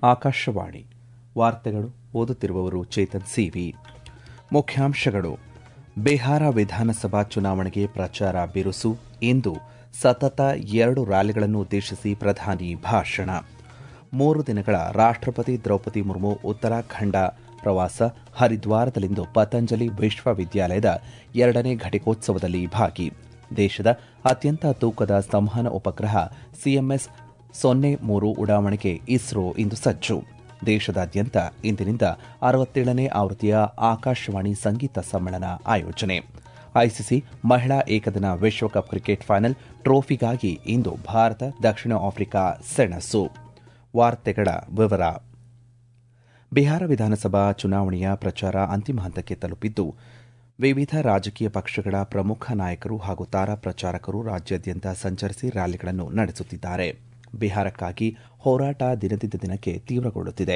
ಆಕಾಶವಾಣಿ ವಾರ್ತೆಗಳು ಓದುತ್ತಿರುವವರು ಚೇತನ್ ಸಿವಿ. ಮುಖ್ಯಾಂಶಗಳು: ಬಿಹಾರ ವಿಧಾನಸಭಾ ಚುನಾವಣೆಗೆ ಪ್ರಚಾರ ಬಿರುಸು. ಇಂದು ಸತತ 2 ರ್ಯಾಲಿಗಳನ್ನು ಉದ್ದೇಶಿಸಿ ಪ್ರಧಾನಿ ಭಾಷಣ. 3 ದಿನಗಳ ರಾಷ್ಟ್ರಪತಿ ದ್ರೌಪದಿ ಮುರ್ಮು ಉತ್ತರಾಖಂಡ ಪ್ರವಾಸ. ಹರಿದ್ವಾರದಲ್ಲಿಂದು ಪತಂಜಲಿ ವಿಶ್ವವಿದ್ಯಾಲಯದ 2ನೇ ಘಟಿಕೋತ್ಸವದಲ್ಲಿ ಭಾಗಿ. ದೇಶದ ಅತ್ಯಂತ ತೂಕದ ಸಂವಹನ ಉಪಗ್ರಹ CMS-03 ಉಡಾವಣೆಗೆ ಇಸ್ರೋ ಇಂದು ಸಜ್ಜು. ದೇಶದಾದ್ಯಂತ ಇಂದಿನಿಂದ 67ನೇ ಆವೃತ್ತಿಯ ಆಕಾಶವಾಣಿ ಸಂಗೀತ ಸಮ್ಮೇಳನ ಆಯೋಜನೆ. ಐಸಿಸಿ ಮಹಿಳಾ ಏಕದಿನ ವಿಶ್ವಕಪ್ ಕ್ರಿಕೆಟ್ ಫೈನಲ್ ಟ್ರೋಫಿಗಾಗಿ ಇಂದು ಭಾರತ ದಕ್ಷಿಣ ಆಫ್ರಿಕಾ ಸೆಣಸು. ವಾರ್ತೆಗಳ ವಿವರ. ಬಿಹಾರ ವಿಧಾನಸಭಾ ಚುನಾವಣೆಯ ಪ್ರಚಾರ ಅಂತಿಮ ಹಂತಕ್ಕೆ ತಲುಪಿದ್ದು, ವಿವಿಧ ರಾಜಕೀಯ ಪಕ್ಷಗಳ ಪ್ರಮುಖ ನಾಯಕರು ಹಾಗೂ ತಾರಾ ಪ್ರಚಾರಕರು ರಾಜ್ಯಾದ್ಯಂತ ಸಂಚರಿಸಿ ರ್ಯಾಲಿಗಳನ್ನು ನಡೆಸುತ್ತಿದ್ದಾರೆ. ಬಿಹಾರಕ್ಕಾಗಿ ಹೋರಾಟ ದಿನದಿಂದ ದಿನಕ್ಕೆ ತೀವ್ರಗೊಳ್ಳುತ್ತಿದೆ.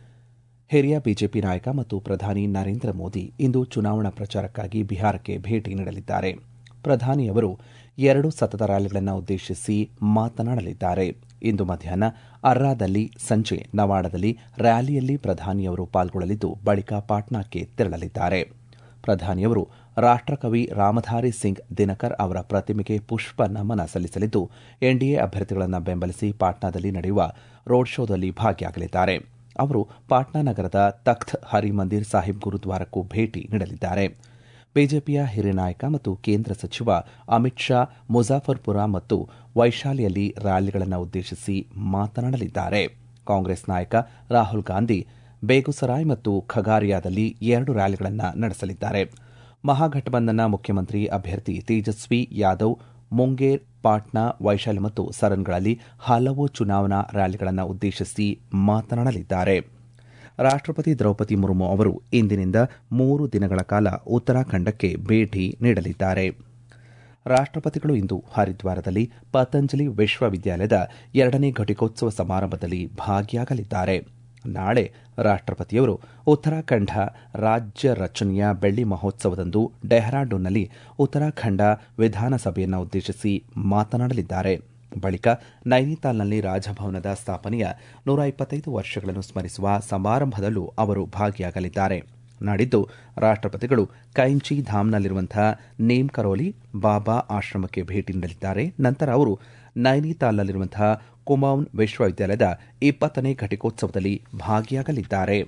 ಹಿರಿಯ ಬಿಜೆಪಿ ನಾಯಕ ಮತ್ತು ಪ್ರಧಾನಿ ನರೇಂದ್ರ ಮೋದಿ ಇಂದು ಚುನಾವಣಾ ಪ್ರಚಾರಕ್ಕಾಗಿ ಬಿಹಾರಕ್ಕೆ ಭೇಟಿ ನೀಡಲಿದ್ದಾರೆ. ಪ್ರಧಾನಿಯವರು 2 ಸತತ ರ್ಯಾಲಿಗಳನ್ನು ಉದ್ದೇಶಿಸಿ ಮಾತನಾಡಲಿದ್ದಾರೆ. ಇಂದು ಮಧ್ಯಾಹ್ನ ಅರ್ರಾದಲ್ಲಿ, ಸಂಜೆ ನವಾಡಾದಲ್ಲಿ ರ್ಯಾಲಿಯಲ್ಲಿ ಪ್ರಧಾನಿಯವರು ಪಾಲ್ಗೊಳ್ಳಲಿದ್ದು, ಬಳಿಕ ಪಾಟ್ನಾಕ್ಕೆ ತೆರಳಲಿದ್ದಾರೆ. ಪ್ರಧಾನಿಯವರು ರಾಷ್ಟಕವಿ ರಾಮಧಾರಿ ಸಿಂಗ್ ದಿನಕರ್ ಅವರ ಪ್ರತಿಮೆಗೆ ಪುಷ್ಪ ನಮನ ಸಲ್ಲಿಸಲಿದ್ದು, ಎನ್ಡಿಎ ಅಭ್ಯರ್ಥಿಗಳನ್ನು ಬೆಂಬಲಿಸಿ ಪಾಟ್ನಾದಲ್ಲಿ ನಡೆಯುವ ರೋಡ್ ಶೋದಲ್ಲಿ ಭಾಗಿಯಾಗಲಿದ್ದಾರೆ. ಅವರು ಪಾಟ್ನಾ ನಗರದ ತಖ್ತ್ ಹರಿಮಂದಿರ್ ಸಾಹಿಬ್ ಗುರುದ್ವಾರಕ್ಕೂ ಭೇಟಿ ನೀಡಲಿದ್ದಾರೆ. ಬಿಜೆಪಿಯ ಹಿರಿಯ ನಾಯಕ ಮತ್ತು ಕೇಂದ್ರ ಸಚಿವ ಅಮಿತ್ ಶಾ ಮುಜಾಫರ್ಪುರ ಮತ್ತು ವೈಶಾಲಿಯಲ್ಲಿ ರ್ಯಾಲಿಗಳನ್ನು ಉದ್ದೇಶಿಸಿ ಮಾತನಾಡಲಿದ್ದಾರೆ. ಕಾಂಗ್ರೆಸ್ ನಾಯಕ ರಾಹುಲ್ ಗಾಂಧಿ ಬೇಗುಸರಾಯ್ ಮತ್ತು ಖಗಾರಿಯಾದಲ್ಲಿ 2 ರ್ಯಾಲಿಗಳನ್ನು ನಡೆಸಲಿದ್ದಾರೆ. ಮಹಾಘಟಬಂಧನ್ನ ಮುಖ್ಯಮಂತ್ರಿ ಅಭ್ಯರ್ಥಿ ತೇಜಸ್ವಿ ಯಾದವ್ ಮುಂಗೇರ್, ಪಾಟ್ನಾ, ವೈಶಾಲಿ ಮತ್ತು ಸರನ್ಗಳಲ್ಲಿ ಹಲವು ಚುನಾವಣಾ ರ್ಯಾಲಿಗಳನ್ನು ಉದ್ದೇಶಿಸಿ ಮಾತನಾಡಲಿದ್ದಾರೆ. ರಾಷ್ಟಪತಿ ದ್ರೌಪದಿ ಮುರ್ಮು ಅವರು ಇಂದಿನಿಂದ 3 ದಿನಗಳ ಕಾಲ ಉತ್ತರಾಖಂಡಕ್ಕೆ ಭೇಟಿ ನೀಡಲಿದ್ದಾರೆ. ರಾಷ್ಟಪತಿಗಳು ಇಂದು ಹರಿದ್ವಾರದಲ್ಲಿ ಪತಂಜಲಿ ವಿಶ್ವವಿದ್ಯಾಲಯದ 2ನೇ ಘಟಿಕೋತ್ಸವ ಸಮಾರಂಭದಲ್ಲಿ ಭಾಗಿಯಾಗಲಿದ್ದಾರೆ. ನಾಳೆ ರಾಷ್ಟಪತಿಯವರು ಉತ್ತರಾಖಂಡ ರಾಜ್ಯ ರಚನೆಯ ಬೆಳ್ಳಿ ಮಹೋತ್ಸವದಂದು ಡೆಹ್ರಾಡೂನ್ನಲ್ಲಿ ಉತ್ತರಾಖಂಡ ವಿಧಾನಸಭೆಯನ್ನು ಉದ್ದೇಶಿಸಿ ಮಾತನಾಡಲಿದ್ದಾರೆ. ಬಳಿಕ ನೈನಿತಾಲ್ನಲ್ಲಿ ರಾಜಭವನದ ಸ್ಥಾಪನೆಯ 125 ವರ್ಷಗಳನ್ನು ಸ್ಮರಿಸುವ ಸಮಾರಂಭದಲ್ಲೂ ಅವರು ಭಾಗಿಯಾಗಲಿದ್ದಾರೆ. ನಾಡಿದ್ದು ರಾಷ್ಟಪತಿಗಳು ಕೈಂಚಿ ಧಾಮ್ನಲ್ಲಿರುವಂತಹ ನೀಮ್ ಕರೋಲಿ ಬಾಬಾ ಆಶ್ರಮಕ್ಕೆ ಭೇಟಿ ನೀಡಲಿದ್ದಾರೆ. ನಂತರ ಅವರು ನೈನಿತಾಲ್ನಲ್ಲಿರುವಂತಹ ಕುಮೌನ್ ವಿಶ್ವವಿದ್ಯಾಲಯದ 20ನೇ ಘಟಿಕೋತ್ಸವದಲ್ಲಿ ಭಾಗಿಯಾಗಲಿದ್ದಾರೆ.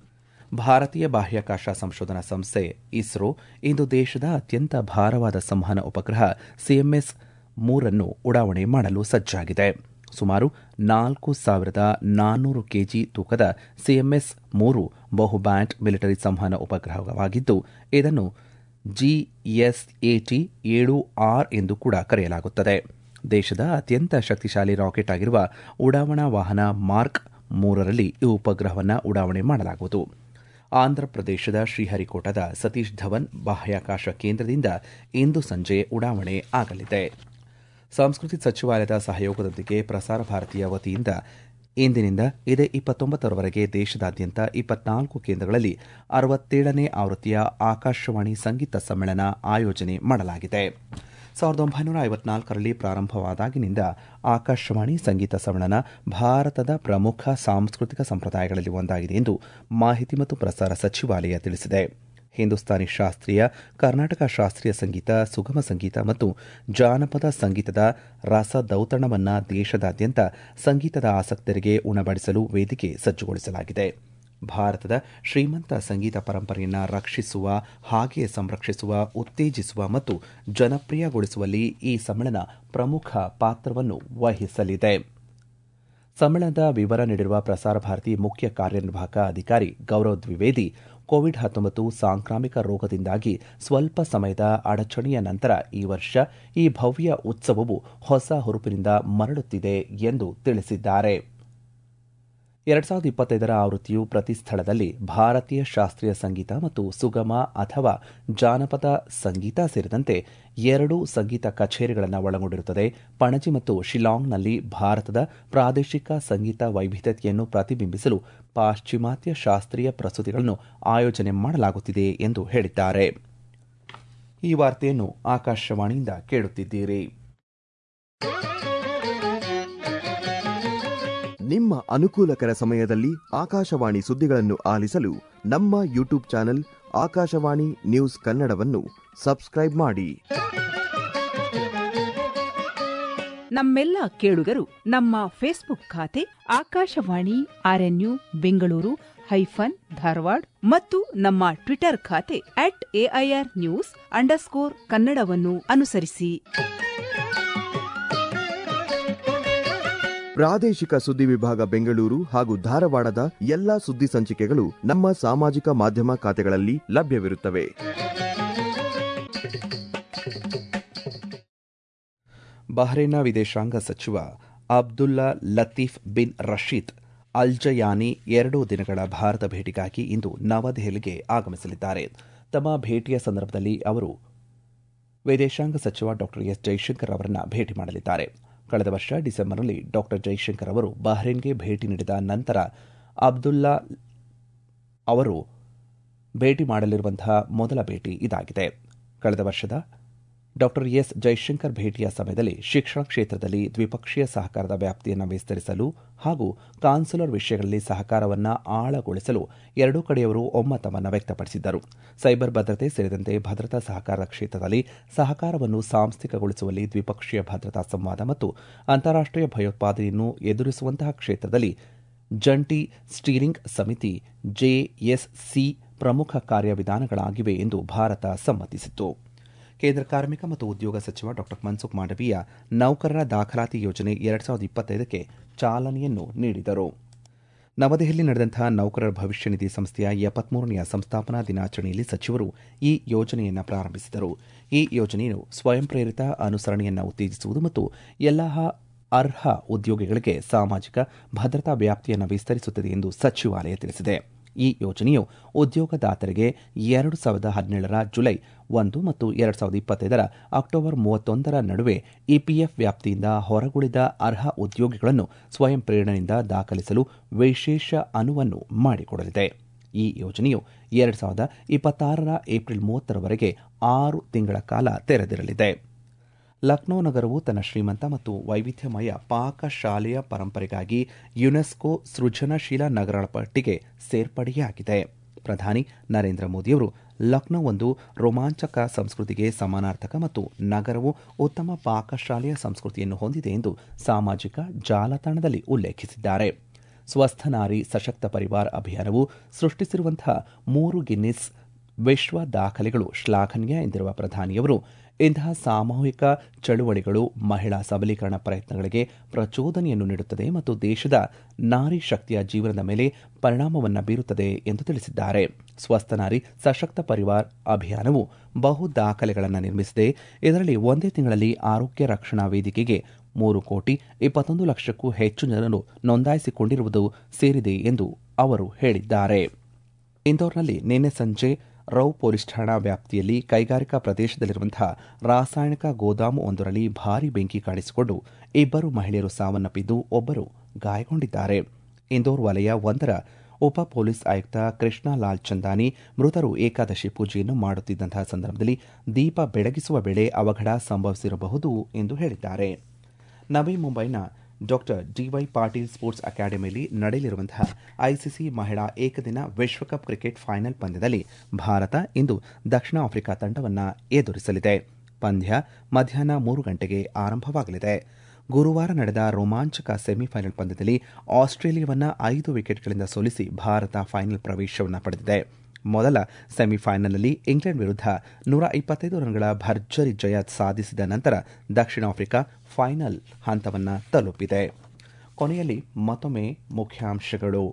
ಭಾರತೀಯ ಬಾಹ್ಯಾಕಾಶ ಸಂಶೋಧನಾ ಸಂಸ್ಥೆ ಇಸ್ರೋ ಇಂದು ದೇಶದ ಅತ್ಯಂತ ಭಾರವಾದ ಸಂವಹನ ಉಪಗ್ರಹ CMS-3 ಉಡಾವಣೆ ಮಾಡಲು ಸಜ್ಜಾಗಿದೆ. ಸುಮಾರು 4,400 ಕೆಜಿ ತೂಕದ CMS-3 ಬಹುಬ್ಯಾಂಡ್ ಮಿಲಿಟರಿ ಸಂವಹನ ಉಪಗ್ರಹವಾಗಿದ್ದು, ಇದನ್ನು GSAT-7R ಎಂದು ಕೂಡ ಕರೆಯಲಾಗುತ್ತದೆ. ದೇಶದ ಅತ್ಯಂತ ಶಕ್ತಿಶಾಲಿ ರಾಕೆಟ್ ಆಗಿರುವ ಉಡಾವಣಾ ವಾಹನ ಮಾರ್ಕ್ 3ರಲ್ಲಿ ಈ ಉಪಗ್ರಹವನ್ನು ಉಡಾವಣೆ ಮಾಡಲಾಗುವುದು. ಆಂಧ್ರಪ್ರದೇಶದ ಶ್ರೀಹರಿಕೋಟಾದ ಸತೀಶ್ ಧವನ್ ಬಾಹ್ಯಾಕಾಶ ಕೇಂದ್ರದಿಂದ ಇಂದು ಸಂಜೆ ಉಡಾವಣೆ ಆಗಲಿದೆ. ಸಂಸ್ಕೃತಿ ಸಚಿವಾಲಯದ ಸಹಯೋಗದೊಂದಿಗೆ ಪ್ರಸಾರ ಭಾರತಿಯ ವತಿಯಿಂದ ಇಂದಿನಿಂದ ಇದೇ 29ರವರೆಗೆ ದೇಶದಾದ್ಯಂತ 24 ಕೇಂದ್ರಗಳಲ್ಲಿ 67ನೇ ಆವೃತ್ತಿಯ ಆಕಾಶವಾಣಿ ಸಂಗೀತ ಸಮ್ಮೇಳನ ಆಯೋಜನೆ ಮಾಡಲಾಗಿದೆ. 1954ರಲ್ಲಿ ಪ್ರಾರಂಭವಾದಾಗಿನಿಂದ ಆಕಾಶವಾಣಿ ಸಂಗೀತ ಸಮ್ಮೇಳನ ಭಾರತದ ಪ್ರಮುಖ ಸಾಂಸ್ಕೃತಿಕ ಸಂಪ್ರದಾಯಗಳಲ್ಲಿ ಒಂದಾಗಿದೆ ಎಂದು ಮಾಹಿತಿ ಮತ್ತು ಪ್ರಸಾರ ಸಚಿವಾಲಯ ತಿಳಿಸಿದೆ. ಹಿಂದೂಸ್ತಾನಿ ಶಾಸ್ತ್ರೀಯ, ಕರ್ನಾಟಕ ಶಾಸ್ತ್ರೀಯ ಸಂಗೀತ, ಸುಗಮ ಸಂಗೀತ ಮತ್ತು ಜಾನಪದ ಸಂಗೀತದ ರಸದೌತಣವನ್ನು ದೇಶದಾದ್ಯಂತ ಸಂಗೀತದ ಆಸಕ್ತರಿಗೆ ಉಣಬಡಿಸಲು ವೇದಿಕೆ ಸಜ್ಜುಗೊಳಿಸಲಾಗಿದೆ. ಭಾರತದ ಶ್ರೀಮಂತ ಸಂಗೀತ ಪರಂಪರೆಯನ್ನು ರಕ್ಷಿಸುವ, ಹಾಗೆಯೇ ಸಂರಕ್ಷಿಸುವ, ಉತ್ತೇಜಿಸುವ ಮತ್ತು ಜನಪ್ರಿಯಗೊಳಿಸುವಲ್ಲಿ ಈ ಸಮ್ಮೇಳನ ಪ್ರಮುಖ ಪಾತ್ರವನ್ನು ವಹಿಸಲಿದೆ. ಸಮ್ಮೇಳನದ ವಿವರ ನೀಡಿರುವ ಪ್ರಸಾರ ಭಾರತಿ ಮುಖ್ಯ ಕಾರ್ಯನಿರ್ವಾಹಕ ಅಧಿಕಾರಿ ಗೌರವ್ ದ್ವಿವೇದಿ, ಕೋವಿಡ್-19 ಸಾಂಕ್ರಾಮಿಕ ರೋಗದಿಂದಾಗಿ ಸ್ವಲ್ಪ ಸಮಯದ ಅಡಚಣೆಯ ನಂತರ ಈ ವರ್ಷ ಈ ಭವ್ಯ ಉತ್ಸವವು ಹೊಸ ಹುರುಪಿನಿಂದ ಮರಳುತ್ತಿದೆ ಎಂದು ತಿಳಿಸಿದ್ದಾರೆ. 2025ರ ಆವೃತ್ತಿಯು ಪ್ರತಿ ಸ್ಥಳದಲ್ಲಿ ಭಾರತೀಯ ಶಾಸ್ತ್ರೀಯ ಸಂಗೀತ ಮತ್ತು ಸುಗಮ ಅಥವಾ ಜಾನಪದ ಸಂಗೀತ ಸೇರಿದಂತೆ 2 ಸಂಗೀತ ಕಚೇರಿಗಳನ್ನು ಒಳಗೊಂಡಿರುತ್ತದೆ. ಪಣಜಿ ಮತ್ತು ಶಿಲಾಂಗ್ನಲ್ಲಿ ಭಾರತದ ಪ್ರಾದೇಶಿಕ ಸಂಗೀತ ವೈವಿಧ್ಯತೆಯನ್ನು ಪ್ರತಿಬಿಂಬಿಸಲು ಪಾಶ್ಚಿಮಾತ್ಯ ಶಾಸ್ತ್ರೀಯ ಪ್ರಸ್ತುತಿಗಳನ್ನು ಆಯೋಜನೆ ಮಾಡಲಾಗುತ್ತಿದೆ ಎಂದು ಹೇಳಿದ್ದಾರೆ. ಈ ವಾರ್ತೆಯನ್ನು ಆಕಾಶವಾಣಿಯಿಂದ ಕೇಳುತ್ತಿದ್ದೀರಿ. ನಿಮ್ಮ ಅನುಕೂಲಕರ ಸಮಯದಲ್ಲಿ ಆಕಾಶವಾಣಿ ಸುದ್ದಿಗಳನ್ನು ಆಲಿಸಲು ನಮ್ಮ ಯೂಟ್ಯೂಬ್ ಚಾನೆಲ್ ಆಕಾಶವಾಣಿ ನ್ಯೂಸ್ ಕನ್ನಡವನ್ನು ಸಬ್ಸ್ಕ್ರೈಬ್ ಮಾಡಿ. ನಮ್ಮೆಲ್ಲ ಕೇಳುಗರು ನಮ್ಮ ಫೇಸ್ಬುಕ್ ಖಾತೆ ಆಕಾಶವಾಣಿ ಆರ್ಎನ್ಯು ಬೆಂಗಳೂರು ಧಾರವಾಡ ಮತ್ತು ನಮ್ಮ ಟ್ವಿಟರ್ ಖಾತೆ @AIR_News_ ಕನ್ನಡವನ್ನು ಅನುಸರಿಸಿ. ಪ್ರಾದೇಶಿಕ ಸುದ್ದಿ ವಿಭಾಗ ಬೆಂಗಳೂರು ಹಾಗೂ ಧಾರವಾಡದ ಎಲ್ಲಾ ಸುದ್ದಿ ಸಂಚಿಕೆಗಳು ನಮ್ಮ ಸಾಮಾಜಿಕ ಮಾಧ್ಯಮ ಖಾತೆಗಳಲ್ಲಿ ಲಭ್ಯವಿರುತ್ತವೆ. ಬಹ್ರೇನ್ನ ವಿದೇಶಾಂಗ ಸಚಿವ Abdullah Latif bin Rashid Alzayani 2 ದಿನಗಳ ಭಾರತ ಭೇಟಿಗಾಗಿ ಇಂದು ನವದೆಹಲಿಗೆ ಆಗಮಿಸಲಿದ್ದಾರೆ. ತಮ್ಮ ಭೇಟಿಯ ಸಂದರ್ಭದಲ್ಲಿ ಅವರು ವಿದೇಶಾಂಗ ಸಚಿವ ಡಾ ಎಸ್ ಜೈಶಂಕರ್ ಅವರನ್ನು ಭೇಟಿ ಮಾಡಲಿದ್ದಾರೆ. ಕಳೆದ ವರ್ಷ ಡಿಸೆಂಬರ್ನಲ್ಲಿ ಡಾ ಜೈಶಂಕರ್ ಅವರು ಬಹ್ರೇನ್ಗೆ ಭೇಟಿ ನೀಡಿದ ನಂತರ ಅಬ್ದುಲ್ಲಾ ಅವರು ಭೇಟಿ ಮಾಡಲಿರುವಂತಹ ಮೊದಲ ಭೇಟಿ ಇದಾಗಿದೆ. ಕಳೆದ ವರ್ಷದ ಡಾ ಎಸ್ ಜೈಶಂಕರ್ ಭೇಟಿಯ ಸಮಯದಲ್ಲಿ ಶಿಕ್ಷಣ ಕ್ಷೇತ್ರದಲ್ಲಿ ದ್ವಿಪಕ್ಷೀಯ ಸಹಕಾರದ ವ್ಯಾಪ್ತಿಯನ್ನು ವಿಸ್ತರಿಸಲು ಹಾಗೂ ಕಾನ್ಸುಲರ್ ವಿಷಯಗಳಲ್ಲಿ ಸಹಕಾರವನ್ನು ಆಳಗೊಳಿಸಲು ಎರಡೂ ಕಡೆಯವರು ಒಮ್ಮತವನ್ನು ವ್ಯಕ್ತಪಡಿಸಿದ್ದರು. ಸೈಬರ್ ಭದ್ರತೆ ಸೇರಿದಂತೆ ಭದ್ರತಾ ಸಹಕಾರದ ಕ್ಷೇತ್ರದಲ್ಲಿ ಸಹಕಾರವನ್ನು ಸಾಂಸ್ಥಿಕಗೊಳಿಸುವಲ್ಲಿ ದ್ವಿಪಕ್ಷೀಯ ಭದ್ರತಾ ಸಂವಾದ ಮತ್ತು ಅಂತಾರಾಷ್ಟೀಯ ಭಯೋತ್ಪಾದನೆಯನ್ನು ಎದುರಿಸುವಂತಹ ಕ್ಷೇತ್ರದಲ್ಲಿ ಜಂಟಿ ಸ್ಟೀರಿಂಗ್ ಸಮಿತಿ ಜೆಎಸ್ಸಿ ಪ್ರಮುಖ ಕಾರ್ಯವಿಧಾನಗಳಾಗಿವೆ ಎಂದು ಭಾರತ ಸಮ್ಮತಿಸಿತು. ಕೇಂದ್ರ ಕಾರ್ಮಿಕ ಮತ್ತು ಉದ್ಯೋಗ ಸಚಿವ ಡಾ ಮನ್ಸುಖ್ ಮಾಂಡವೀಯ ನೌಕರರ ದಾಖಲಾತಿ ಯೋಜನೆ 2025ಕ್ಕೆ ಚಾಲನೆಯನ್ನು ನೀಡಿದರು. ನವದೆಹಲಿ ನಡೆದಂತಹ ನೌಕರರ ಭವಿಷ್ಯ ನಿಧಿ ಸಂಸ್ಥೆಯ 73ನೇ ಸಂಸ್ಥಾಪನಾ ದಿನಾಚರಣೆಯಲ್ಲಿ ಸಚಿವರು ಈ ಯೋಜನೆಯನ್ನು ಪ್ರಾರಂಭಿಸಿದರು. ಈ ಯೋಜನೆಯು ಸ್ವಯಂ ಪ್ರೇರಿತ ಅನುಸರಣೆಯನ್ನು ಉತ್ತೇಜಿಸುವುದು ಮತ್ತು ಎಲ್ಲ ಅರ್ಹ ಉದ್ಯೋಗಿಗಳಿಗೆ ಸಾಮಾಜಿಕ ಭದ್ರತಾ ವ್ಯಾಪ್ತಿಯನ್ನು ವಿಸ್ತರಿಸುತ್ತದೆ ಎಂದು ಸಚಿವಾಲಯ ತಿಳಿಸಿದೆ. ಈ ಯೋಜನೆಯು ಉದ್ಯೋಗದಾತರಿಗೆ 2017ರ ಜುಲೈ 1 ಮತ್ತು 2025ರ ಅಕ್ಟೋಬರ್ 31ರ ನಡುವೆ ಇಪಿಎಫ್ ವ್ಯಾಪ್ತಿಯಿಂದ ಹೊರಗುಳಿದ ಅರ್ಹ ಉದ್ಯೋಗಿಗಳನ್ನು ಸ್ವಯಂ ಪ್ರೇರಣೆಯಿಂದ ದಾಖಲಿಸಲು ವಿಶೇಷ ಅನುವನ್ನು ಮಾಡಿಕೊಡಲಿದೆ. ಈ ಯೋಜನೆಯು 2026ರ ಏಪ್ರಿಲ್ 30ರವರೆಗೆ 6 ತಿಂಗಳ ಕಾಲ ತೆರೆದಿರಲಿದೆ. ಲಕ್ನೋ ನಗರವು ತನ್ನ ಶ್ರೀಮಂತ ಮತ್ತು ವೈವಿಧ್ಯಮಯ ಪಾಕಶಾಲೆಯ ಪರಂಪರೆಗಾಗಿ ಯುನೆಸ್ಕೋ ಸೃಜನಶೀಲ ನಗರಗಳ ಪಟ್ಟಿಗೆ ಸೇರ್ಪಡೆಯಾಗಿದೆ. ಪ್ರಧಾನಿ ನರೇಂದ್ರ ಮೋದಿಯವರು ಲಕ್ನೋ ಒಂದು ರೋಮಾಂಚಕ ಸಂಸ್ಕೃತಿಗೆ ಸಮಾನಾರ್ಥಕ ಮತ್ತು ನಗರವು ಉತ್ತಮ ಪಾಕಶಾಲೆಯ ಸಂಸ್ಕೃತಿಯನ್ನು ಹೊಂದಿದೆ ಎಂದು ಸಾಮಾಜಿಕ ಜಾಲತಾಣದಲ್ಲಿ ಉಲ್ಲೇಖಿಸಿದ್ದಾರೆ. ಸ್ವಸ್ಥ ನಾರಿ ಸಶಕ್ತ ಪರಿವಾರ್ ಅಭಿಯಾನವು ಸೃಷ್ಟಿಸಿರುವಂತಹ 3 ಗಿನ್ನಿಸ್ ವಿಶ್ವ ದಾಖಲೆಗಳು ಶ್ಲಾಘನೀಯ ಎಂದಿರುವ ಪ್ರಧಾನಿಯವರು ಇಂತಹ ಸಾಮೂಹಿಕ ಚಳುವಳಿಗಳು ಮಹಿಳಾ ಸಬಲೀಕರಣ ಪ್ರಯತ್ನಗಳಿಗೆ ಪ್ರಚೋದನೆಯನ್ನು ನೀಡುತ್ತದೆ ಮತ್ತು ದೇಶದ ನಾರಿ ಶಕ್ತಿಯ ಜೀವನದ ಮೇಲೆ ಪರಿಣಾಮವನ್ನು ಬೀರುತ್ತದೆ ಎಂದು ತಿಳಿಸಿದ್ದಾರೆ. ಸ್ವಸ್ಥ ನಾರಿ ಸಶಕ್ತ ಪರಿವಾರ್ ಅಭಿಯಾನವು ಬಹು ದಾಖಲೆಗಳನ್ನು ನಿರ್ಮಿಸಿದೆ. ಇದರಲ್ಲಿ ಒಂದೇ ತಿಂಗಳಲ್ಲಿ ಆರೋಗ್ಯ ರಕ್ಷಣಾ ವೇದಿಕೆಗೆ 3,21,00,000ಕ್ಕೂ ಹೆಚ್ಚು ಜನರು ನೋಂದಾಯಿಸಿಕೊಂಡಿರುವುದು ಸೇರಿದೆ ಎಂದು ಅವರು ಹೇಳಿದ್ದಾರೆ. ಇಂದೋರ್ನಲ್ಲಿ ನಿನ್ನೆ ಸಂಜೆ ರೌ ಪೊಲೀಸ್ ಠಾಣಾ ವ್ಯಾಪ್ತಿಯಲ್ಲಿ ಕೈಗಾರಿಕಾ ಪ್ರದೇಶದಲ್ಲಿರುವಂತಹ ರಾಸಾಯನಿಕ ಗೋದಾಮು ಒಂದರಲ್ಲಿ ಭಾರೀ ಬೆಂಕಿ ಕಾಣಿಸಿಕೊಂಡು 2 ಮಹಿಳೆಯರು ಸಾವನ್ನಪ್ಪಿದ್ದು ಒಬ್ಬರು ಗಾಯಗೊಂಡಿದ್ದಾರೆ. ಇಂದೋರ್ ವಲಯ 1ರ ಉಪ ಪೊಲೀಸ್ ಆಯುಕ್ತ ಕೃಷ್ಣ ಲಾಲ್ ಚಂದಾನಿ ಮೃತರು ಏಕಾದಶಿ ಪೂಜೆಯನ್ನು ಮಾಡುತ್ತಿದ್ದಂತಹ ಸಂದರ್ಭದಲ್ಲಿ ದೀಪ ಬೆಳಗಿಸುವ ವೇಳೆ ಅವಘಡ ಸಂಭವಿಸಿರಬಹುದು ಎಂದು ಹೇಳಿದ್ದಾರೆ. ನವಿ ಮುಂಬೈನ ಡಾ ಡಿವೈ ಪಾಟೀಲ್ ಸ್ಪೋರ್ಟ್ಸ್ ಅಕಾಡೆಮಿಯಲ್ಲಿ ನಡೆಯಲಿರುವಂತಹ ಐಸಿಸಿ ಮಹಿಳಾ ಏಕದಿನ ವಿಶ್ವಕಪ್ ಕ್ರಿಕೆಟ್ ಫೈನಲ್ ಪಂದ್ಯದಲ್ಲಿ ಭಾರತ ಇಂದು ದಕ್ಷಿಣ ಆಫ್ರಿಕಾ ತಂಡವನ್ನು ಎದುರಿಸಲಿದೆ. ಪಂದ್ಯ ಮಧ್ಯಾಹ್ನ 3 ಗಂಟೆಗೆ ಆರಂಭವಾಗಲಿದೆ. ಗುರುವಾರ ನಡೆದ ರೋಮಾಂಚಕ ಸೆಮಿಫೈನಲ್ ಪಂದ್ಯದಲ್ಲಿ ಆಸ್ಟ್ರೇಲಿಯಾವನ್ನು 5 ವಿಕೆಟ್ಗಳಿಂದ ಸೋಲಿಸಿ ಭಾರತ ಫೈನಲ್ ಪ್ರವೇಶವನ್ನು ಪಡೆದಿದೆ. ಮೊದಲ ಸೆಮಿಫೈನಲ್ನಲ್ಲಿ ಇಂಗ್ಲೆಂಡ್ ವಿರುದ್ಧ 125 ರನ್ಗಳ ಭರ್ಜರಿ ಜಯ ಸಾಧಿಸಿದ ನಂತರ ದಕ್ಷಿಣ ಆಫ್ರಿಕಾ ಫೈನಲ್ ಹಂತವನ್ನು ತಲುಪಿದೆ. ಕೊನೆಯಲ್ಲಿ ಮತ್ತೊಮ್ಮೆ ಮುಖ್ಯಾಂಶಗಳು.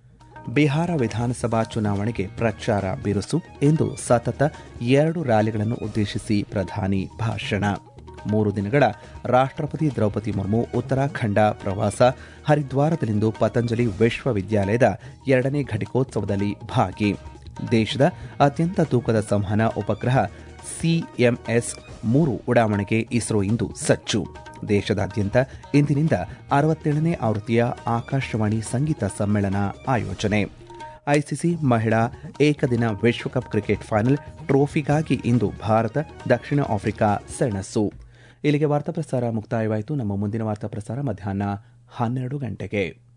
ಬಿಹಾರ ವಿಧಾನಸಭಾ ಚುನಾವಣೆಗೆ ಪ್ರಚಾರ ಬಿರುಸು. ಇಂದು ಸತತ 2 ರ್ಯಾಲಿಗಳನ್ನು ಉದ್ದೇಶಿಸಿ ಪ್ರಧಾನಿ ಭಾಷಣ. 3 ದಿನಗಳ ರಾಷ್ಟ್ರಪತಿ ದ್ರೌಪದಿ ಮುರ್ಮು ಉತ್ತರಾಖಂಡ ಪ್ರವಾಸ. ಹರಿದ್ವಾರದಲ್ಲಿಂದು ಪತಂಜಲಿ ವಿಶ್ವವಿದ್ಯಾಲಯದ 2ನೇ ಘಟಿಕೋತ್ಸವದಲ್ಲಿ ಭಾಗಿ. ದೇಶದ ಅತ್ಯಂತ ತೂಕದ ಸಂವಹನ ಉಪಗ್ರಹ CMS-3 ಉಡಾವಣೆಗೆ ಇಸ್ರೋ ಇಂದು ಸಜ್ಜು. ದೇಶದಾದ್ಯಂತ ಇಂದಿನಿಂದ 67ನೇ ಆವೃತ್ತಿಯ ಆಕಾಶವಾಣಿ ಸಂಗೀತ ಸಮ್ಮೇಳನ ಆಯೋಜನೆ. ಐಸಿಸಿ ಮಹಿಳಾ ಏಕದಿನ ವಿಶ್ವಕಪ್ ಕ್ರಿಕೆಟ್ ಫೈನಲ್ ಟ್ರೋಫಿಗಾಗಿ ಇಂದು ಭಾರತ ದಕ್ಷಿಣ ಆಫ್ರಿಕಾ ಸೆಣಸು. ಇಲ್ಲಿಗೆ ವಾರ್ತಾ ಪ್ರಸಾರ ಮುಕ್ತಾಯವಾಯಿತು. ನಮ್ಮ ಮುಂದಿನ ವಾರ್ತಾ ಪ್ರಸಾರ ಮಧ್ಯಾಹ್ನ 12 ಗಂಟೆಗೆ.